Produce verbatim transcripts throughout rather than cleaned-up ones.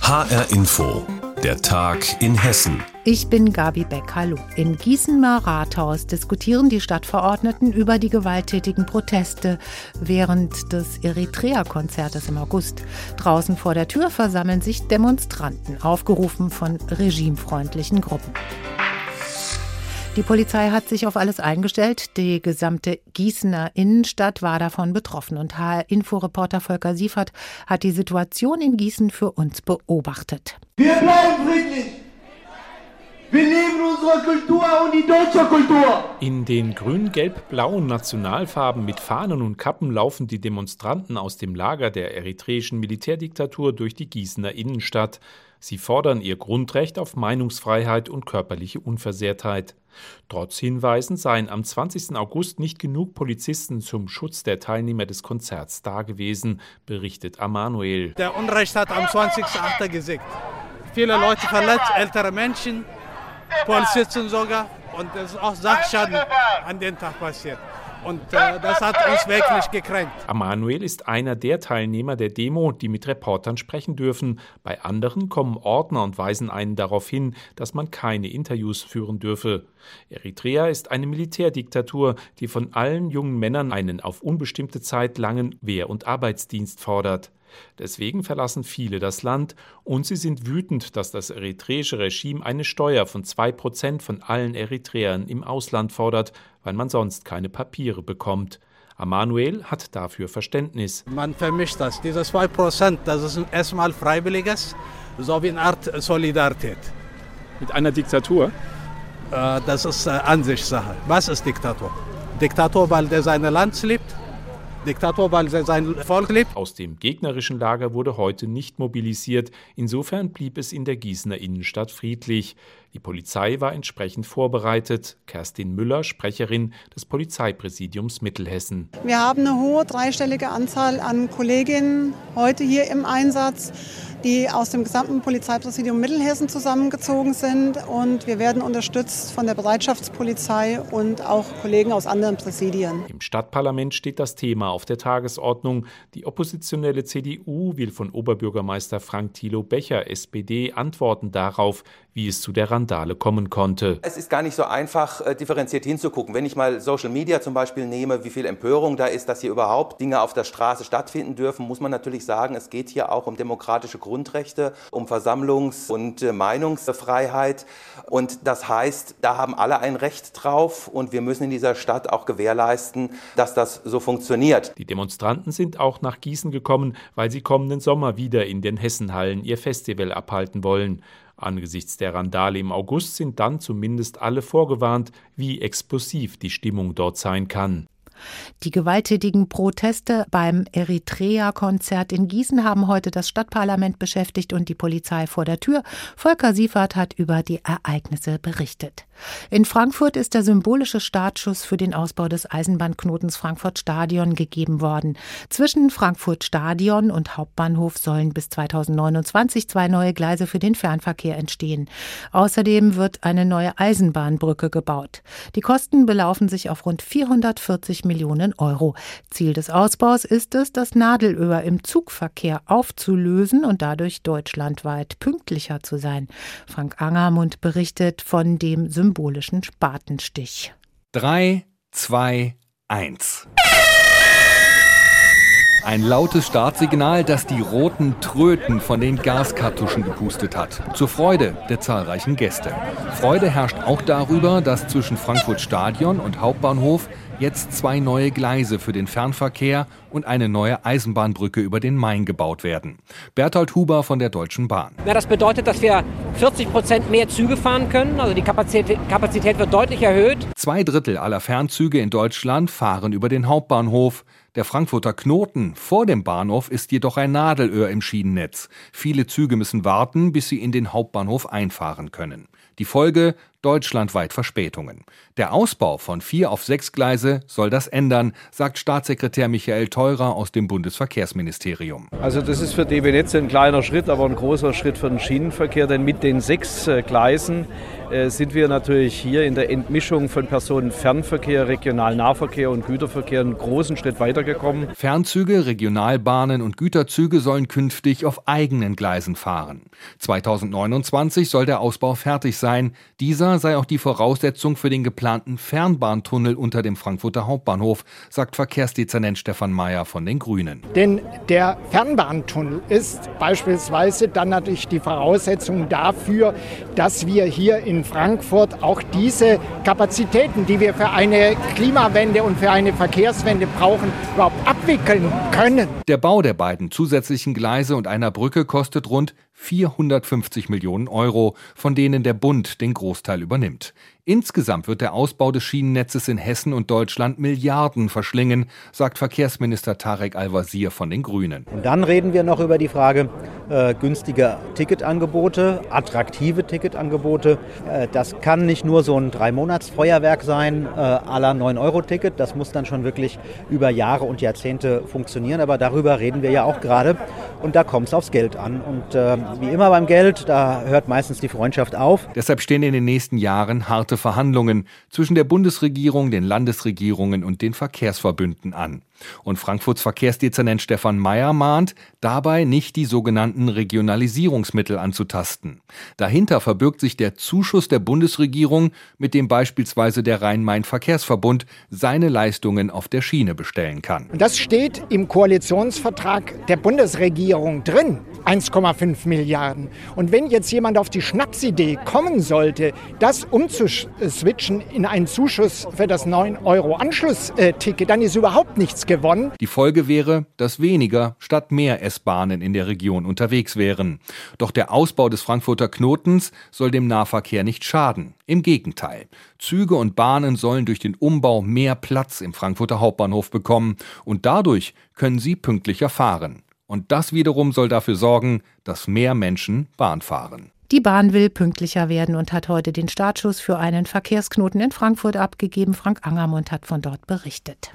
H R Info, der Tag in Hessen. Ich bin Gabi Beck, hallo. Im Gießener Rathaus diskutieren die Stadtverordneten über die gewalttätigen Proteste während des Eritrea-Konzertes im August. Draußen vor der Tür versammeln sich Demonstranten, aufgerufen von regimefreundlichen Gruppen. Die Polizei hat sich auf alles eingestellt. Die gesamte Gießener Innenstadt war davon betroffen. Und H R-Info-Reporter Volker Siefert hat die Situation in Gießen für uns beobachtet. Wir bleiben friedlich! Wir leben unsere Kultur und die deutsche Kultur! In den grün-gelb-blauen Nationalfarben mit Fahnen und Kappen laufen die Demonstranten aus dem Lager der eritreischen Militärdiktatur durch die Gießener Innenstadt. Sie fordern ihr Grundrecht auf Meinungsfreiheit und körperliche Unversehrtheit. Trotz Hinweisen seien am zwanzigsten August nicht genug Polizisten zum Schutz der Teilnehmer des Konzerts dagewesen, berichtet Amanuel. Der Unrecht hat am zwanzigsten achten gesiegt. Viele Leute verletzt, ältere Menschen, Polizisten sogar. Und es ist auch Sachschaden an dem Tag passiert. Und äh, das hat uns wirklich gekränkt. Amanuel ist einer der Teilnehmer der Demo, die mit Reportern sprechen dürfen. Bei anderen kommen Ordner und weisen einen darauf hin, dass man keine Interviews führen dürfe. Eritrea ist eine Militärdiktatur, die von allen jungen Männern einen auf unbestimmte Zeit langen Wehr- und Arbeitsdienst fordert. Deswegen verlassen viele das Land und sie sind wütend, dass das eritreische Regime eine Steuer von zwei Prozent von allen Eritreern im Ausland fordert, weil man sonst keine Papiere bekommt. Amanuel hat dafür Verständnis. Man vermischt das. Diese zwei Prozent, das ist erstmal Freiwilliges, so wie eine Art Solidarität. Mit einer Diktatur? Äh, das ist äh, Ansichtssache. Was ist Diktator? Diktator, weil der sein Land liebt? Diktator, weil er sein Volk lebt. Aus dem gegnerischen Lager wurde heute nicht mobilisiert. Insofern blieb es in der Gießener Innenstadt friedlich. Die Polizei war entsprechend vorbereitet. Kerstin Müller, Sprecherin des Polizeipräsidiums Mittelhessen. Wir haben eine hohe dreistellige Anzahl an Kolleginnen heute hier im Einsatz, die aus dem gesamten Polizeipräsidium Mittelhessen zusammengezogen sind. Und wir werden unterstützt von der Bereitschaftspolizei und auch Kollegen aus anderen Präsidien. Im Stadtparlament steht das Thema auf der Tagesordnung. Die oppositionelle C D U will von Oberbürgermeister Frank Thilo Becher, S P D, Antworten darauf, wie es zu der Randale kommen konnte. Es ist gar nicht so einfach, äh, differenziert hinzugucken. Wenn ich mal Social Media zum Beispiel nehme, wie viel Empörung da ist, dass hier überhaupt Dinge auf der Straße stattfinden dürfen, muss man natürlich sagen, es geht hier auch um demokratische Grundrechte, um Versammlungs- und äh, Meinungsfreiheit. Und das heißt, da haben alle ein Recht drauf und wir müssen in dieser Stadt auch gewährleisten, dass das so funktioniert. Die Demonstranten sind auch nach Gießen gekommen, weil sie kommenden Sommer wieder in den Hessenhallen ihr Festival abhalten wollen. Angesichts der Randale im August sind dann zumindest alle vorgewarnt, wie explosiv die Stimmung dort sein kann. Die gewalttätigen Proteste beim Eritrea-Konzert in Gießen haben heute das Stadtparlament beschäftigt und die Polizei vor der Tür. Volker Siefert hat über die Ereignisse berichtet. In Frankfurt ist der symbolische Startschuss für den Ausbau des Eisenbahnknotens Frankfurt-Stadion gegeben worden. Zwischen Frankfurt-Stadion und Hauptbahnhof sollen bis zweitausendneunundzwanzig zwei neue Gleise für den Fernverkehr entstehen. Außerdem wird eine neue Eisenbahnbrücke gebaut. Die Kosten belaufen sich auf rund vierhundertvierzig Millionen Euro. Ziel des Ausbaus ist es, das Nadelöhr im Zugverkehr aufzulösen und dadurch deutschlandweit pünktlicher zu sein. Frank Angermund berichtet von dem symbolischen Spatenstich. drei, zwei, eins. Ein lautes Startsignal, das die roten Tröten von den Gaskartuschen gepustet hat. Zur Freude der zahlreichen Gäste. Freude herrscht auch darüber, dass zwischen Frankfurt-Stadion und Hauptbahnhof jetzt zwei neue Gleise für den Fernverkehr und eine neue Eisenbahnbrücke über den Main gebaut werden. Berthold Huber von der Deutschen Bahn. Ja, das bedeutet, dass wir vierzig Prozent mehr Züge fahren können. Also die Kapazität, Kapazität wird deutlich erhöht. Zwei Drittel aller Fernzüge in Deutschland fahren über den Hauptbahnhof. Der Frankfurter Knoten vor dem Bahnhof ist jedoch ein Nadelöhr im Schienennetz. Viele Züge müssen warten, bis sie in den Hauptbahnhof einfahren können. Die Folge: deutschlandweit Verspätungen. Der Ausbau von vier auf sechs Gleise soll das ändern, sagt Staatssekretär Michael Theurer aus dem Bundesverkehrsministerium. Also das ist für D B Netz ein kleiner Schritt, aber ein großer Schritt für den Schienenverkehr, denn mit den sechs äh, Gleisen äh, sind wir natürlich hier in der Entmischung von Personenfernverkehr, Regionalnahverkehr und Güterverkehr einen großen Schritt weitergekommen. Fernzüge, Regionalbahnen und Güterzüge sollen künftig auf eigenen Gleisen fahren. zweitausendneunundzwanzig soll der Ausbau fertig sein. Dieser sei auch die Voraussetzung für den geplanten Fernbahntunnel unter dem Frankfurter Hauptbahnhof, sagt Verkehrsdezernent Stefan Mayer von den Grünen. Denn der Fernbahntunnel ist beispielsweise dann natürlich die Voraussetzung dafür, dass wir hier in Frankfurt auch diese Kapazitäten, die wir für eine Klimawende und für eine Verkehrswende brauchen, überhaupt abwickeln können. Der Bau der beiden zusätzlichen Gleise und einer Brücke kostet rund vierhundertfünfzig Millionen Euro, von denen der Bund den Großteil übernimmt. Insgesamt wird der Ausbau des Schienennetzes in Hessen und Deutschland Milliarden verschlingen, sagt Verkehrsminister Tarek Al-Wazir von den Grünen. Und dann reden wir noch über die Frage äh, günstiger Ticketangebote, attraktive Ticketangebote. Äh, das kann nicht nur so ein Drei-Monats-Feuerwerk sein, äh, à la neun Euro Ticket. Das muss dann schon wirklich über Jahre und Jahrzehnte funktionieren. Aber darüber reden wir ja auch gerade. Und da kommt es aufs Geld an. Und äh, wie immer beim Geld, da hört meistens die Freundschaft auf. Deshalb stehen in den nächsten Jahren harte Verhandlungen zwischen der Bundesregierung, den Landesregierungen und den Verkehrsverbünden an. Und Frankfurts Verkehrsdezernent Stefan Mayer mahnt, dabei nicht die sogenannten Regionalisierungsmittel anzutasten. Dahinter verbirgt sich der Zuschuss der Bundesregierung, mit dem beispielsweise der Rhein-Main-Verkehrsverbund seine Leistungen auf der Schiene bestellen kann. Und das steht im Koalitionsvertrag der Bundesregierung drin, eins Komma fünf Milliarden. Und wenn jetzt jemand auf die Schnapsidee kommen sollte, das umzuswitchen in einen Zuschuss für das neun Euro Anschlussticket, dann ist überhaupt nichts gewonnen. Die Folge wäre, dass weniger statt mehr S-Bahnen in der Region unterwegs wären. Doch der Ausbau des Frankfurter Knotens soll dem Nahverkehr nicht schaden. Im Gegenteil. Züge und Bahnen sollen durch den Umbau mehr Platz im Frankfurter Hauptbahnhof bekommen und dadurch können sie pünktlicher fahren. Und das wiederum soll dafür sorgen, dass mehr Menschen Bahn fahren. Die Bahn will pünktlicher werden und hat heute den Startschuss für einen Verkehrsknoten in Frankfurt abgegeben. Frank Angermund hat von dort berichtet.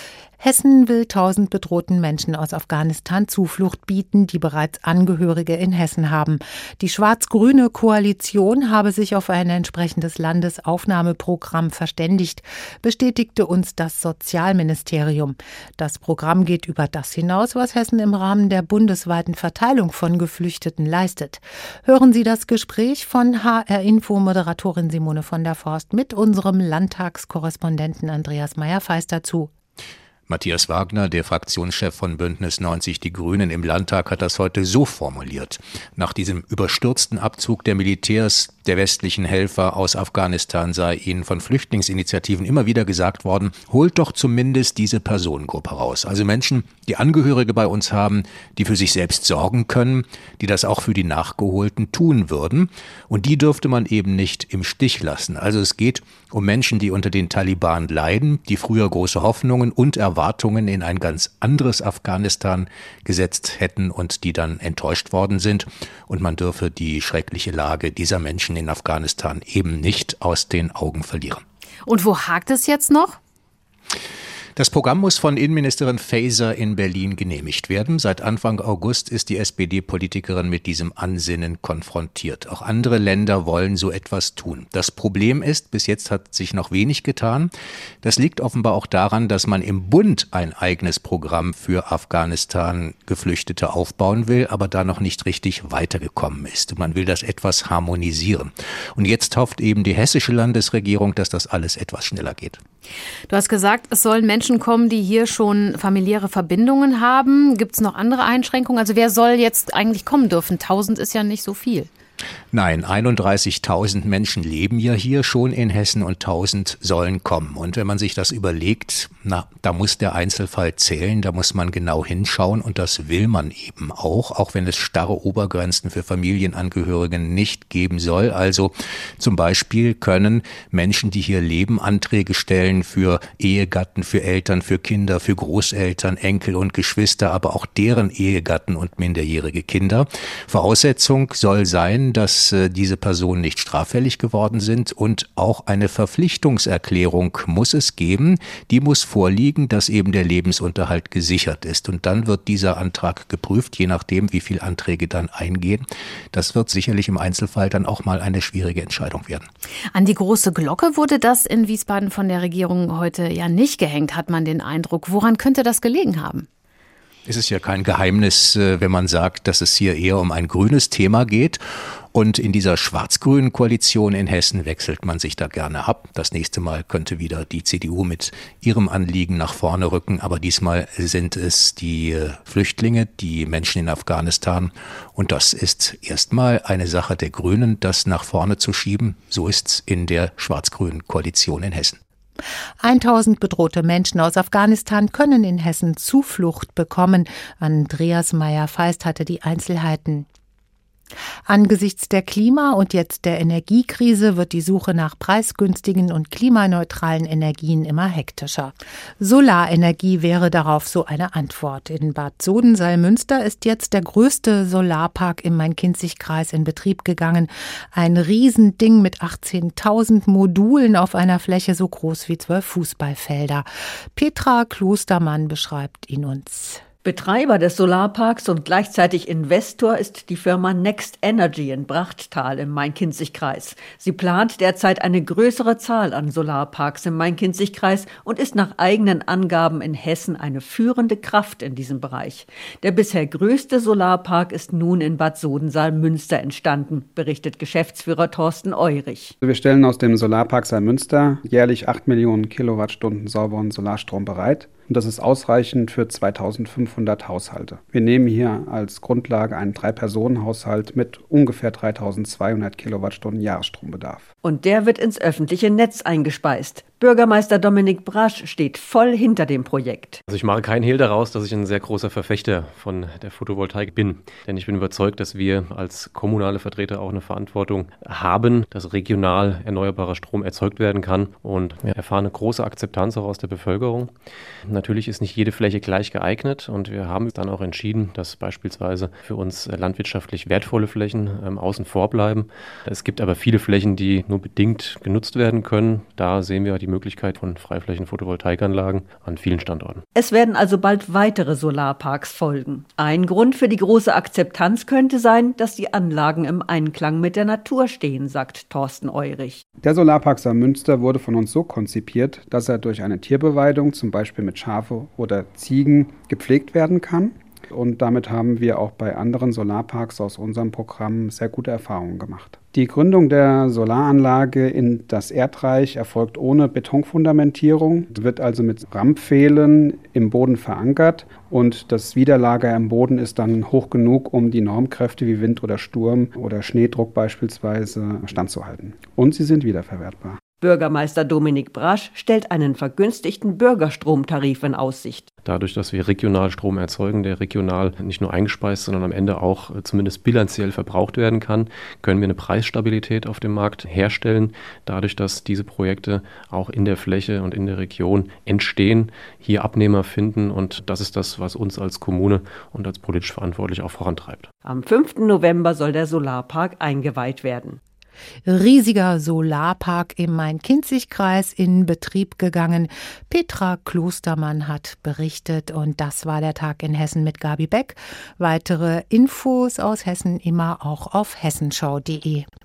Hessen will tausend bedrohten Menschen aus Afghanistan Zuflucht bieten, die bereits Angehörige in Hessen haben. Die schwarz-grüne Koalition habe sich auf ein entsprechendes Landesaufnahmeprogramm verständigt, bestätigte uns das Sozialministerium. Das Programm geht über das hinaus, was Hessen im Rahmen der bundesweiten Verteilung von Geflüchteten leistet. Hören Sie das Gespräch von H R-Info-Moderatorin Simone von der Forst mit unserem Landtagskorrespondenten Andreas Meyer-Feist dazu. Matthias Wagner, der Fraktionschef von Bündnis neunzig Die Grünen im Landtag, hat das heute so formuliert. Nach diesem überstürzten Abzug der Militärs, der westlichen Helfer aus Afghanistan sei ihnen von Flüchtlingsinitiativen immer wieder gesagt worden, holt doch zumindest diese Personengruppe raus. Also Menschen, die Angehörige bei uns haben, die für sich selbst sorgen können, die das auch für die Nachgeholten tun würden. Und die dürfte man eben nicht im Stich lassen. Also es geht um Menschen, die unter den Taliban leiden, die früher große Hoffnungen und Erwartungen in ein ganz anderes Afghanistan gesetzt hätten und die dann enttäuscht worden sind. Und man dürfe die schreckliche Lage dieser Menschen in Afghanistan eben nicht aus den Augen verlieren. Und wo hakt es jetzt noch? Das Programm muss von Innenministerin Faeser in Berlin genehmigt werden. Seit Anfang August ist die S P D-Politikerin mit diesem Ansinnen konfrontiert. Auch andere Länder wollen so etwas tun. Das Problem ist, bis jetzt hat sich noch wenig getan. Das liegt offenbar auch daran, dass man im Bund ein eigenes Programm für Afghanistan-Geflüchtete aufbauen will, aber da noch nicht richtig weitergekommen ist. Man will das etwas harmonisieren. Und jetzt hofft eben die hessische Landesregierung, dass das alles etwas schneller geht. Du hast gesagt, es sollen Menschen kommen, die hier schon familiäre Verbindungen haben. Gibt es noch andere Einschränkungen? Also wer soll jetzt eigentlich kommen dürfen? Tausend ist ja nicht so viel. Nein, einunddreißigtausend Menschen leben ja hier schon in Hessen und tausend sollen kommen. Und wenn man sich das überlegt, na, da muss der Einzelfall zählen, da muss man genau hinschauen und das will man eben auch, auch wenn es starre Obergrenzen für Familienangehörigen nicht geben soll. Also zum Beispiel können Menschen, die hier leben, Anträge stellen für Ehegatten, für Eltern, für Kinder, für Großeltern, Enkel und Geschwister, aber auch deren Ehegatten und minderjährige Kinder. Voraussetzung soll sein, dass äh, diese Personen nicht straffällig geworden sind, und auch eine Verpflichtungserklärung muss es geben. Die muss vorliegen, dass eben der Lebensunterhalt gesichert ist. Und dann wird dieser Antrag geprüft, je nachdem, wie viele Anträge dann eingehen. Das wird sicherlich im Einzelfall dann auch mal eine schwierige Entscheidung werden. An die große Glocke wurde das in Wiesbaden von der Regierung heute ja nicht gehängt, hat man den Eindruck. Woran könnte das gelegen haben? Es ist ja kein Geheimnis, wenn man sagt, dass es hier eher um ein grünes Thema geht. Und in dieser schwarz-grünen Koalition in Hessen wechselt man sich da gerne ab. Das nächste Mal könnte wieder die C D U mit ihrem Anliegen nach vorne rücken. Aber diesmal sind es die Flüchtlinge, die Menschen in Afghanistan. Und das ist erstmal eine Sache der Grünen, das nach vorne zu schieben. So ist es in der schwarz-grünen Koalition in Hessen. tausend bedrohte Menschen aus Afghanistan können in Hessen Zuflucht bekommen. Andreas Meyer-Feist hatte die Einzelheiten. Angesichts der Klima- und jetzt der Energiekrise wird die Suche nach preisgünstigen und klimaneutralen Energien immer hektischer. Solarenergie wäre darauf so eine Antwort. In Bad Soden-Salmünster ist jetzt der größte Solarpark im Main-Kinzig-Kreis in Betrieb gegangen. Ein Riesending mit achtzehntausend Modulen auf einer Fläche so groß wie zwölf Fußballfelder. Petra Klostermann beschreibt ihn uns. Betreiber des Solarparks und gleichzeitig Investor ist die Firma Next Energy in Brachttal im Main-Kinzig-Kreis. Sie plant derzeit eine größere Zahl an Solarparks im Main-Kinzig-Kreis und ist nach eigenen Angaben in Hessen eine führende Kraft in diesem Bereich. Der bisher größte Solarpark ist nun in Bad Soden-Salmünster entstanden, berichtet Geschäftsführer Thorsten Eurich. Wir stellen aus dem Solarpark Salmünster jährlich acht Millionen Kilowattstunden sauberen Solarstrom bereit. Und das ist ausreichend für zweitausendfünfhundert Haushalte. Wir nehmen hier als Grundlage einen Drei-Personen-Haushalt mit ungefähr dreitausendzweihundert Kilowattstunden Jahresstrombedarf. Und der wird ins öffentliche Netz eingespeist. Bürgermeister Dominik Brasch steht voll hinter dem Projekt. Also ich mache keinen Hehl daraus, dass ich ein sehr großer Verfechter von der Photovoltaik bin. Denn ich bin überzeugt, dass wir als kommunale Vertreter auch eine Verantwortung haben, dass regional erneuerbarer Strom erzeugt werden kann. Und wir erfahren eine große Akzeptanz auch aus der Bevölkerung. Natürlich ist nicht jede Fläche gleich geeignet. Und wir haben dann auch entschieden, dass beispielsweise für uns landwirtschaftlich wertvolle Flächen ähm, außen vor bleiben. Es gibt aber viele Flächen, die nur bedingt genutzt werden können. Da sehen wir die Möglichkeit von Freiflächen-Photovoltaikanlagen an vielen Standorten. Es werden also bald weitere Solarparks folgen. Ein Grund für die große Akzeptanz könnte sein, dass die Anlagen im Einklang mit der Natur stehen, sagt Thorsten Eurich. Der Solarpark Salmünster wurde von uns so konzipiert, dass er durch eine Tierbeweidung, zum Beispiel mit Schafe oder Ziegen, gepflegt werden kann. Und damit haben wir auch bei anderen Solarparks aus unserem Programm sehr gute Erfahrungen gemacht. Die Gründung der Solaranlage in das Erdreich erfolgt ohne Betonfundamentierung, wird also mit Rammpfählen im Boden verankert und das Widerlager im Boden ist dann hoch genug, um die Normkräfte wie Wind oder Sturm oder Schneedruck beispielsweise standzuhalten. Und sie sind wiederverwertbar. Bürgermeister Dominik Brasch stellt einen vergünstigten Bürgerstromtarif in Aussicht. Dadurch, dass wir regional Strom erzeugen, der regional nicht nur eingespeist, sondern am Ende auch zumindest bilanziell verbraucht werden kann, können wir eine Preisstabilität auf dem Markt herstellen. Dadurch, dass diese Projekte auch in der Fläche und in der Region entstehen, hier Abnehmer finden, und das ist das, was uns als Kommune und als politisch verantwortlich auch vorantreibt. Am fünften November soll der Solarpark eingeweiht werden. Riesiger Solarpark im Main-Kinzig-Kreis in Betrieb gegangen. Petra Klostermann hat berichtet und das war der Tag in Hessen mit Gabi Beck. Weitere Infos aus Hessen immer auch auf hessenschau punkt de.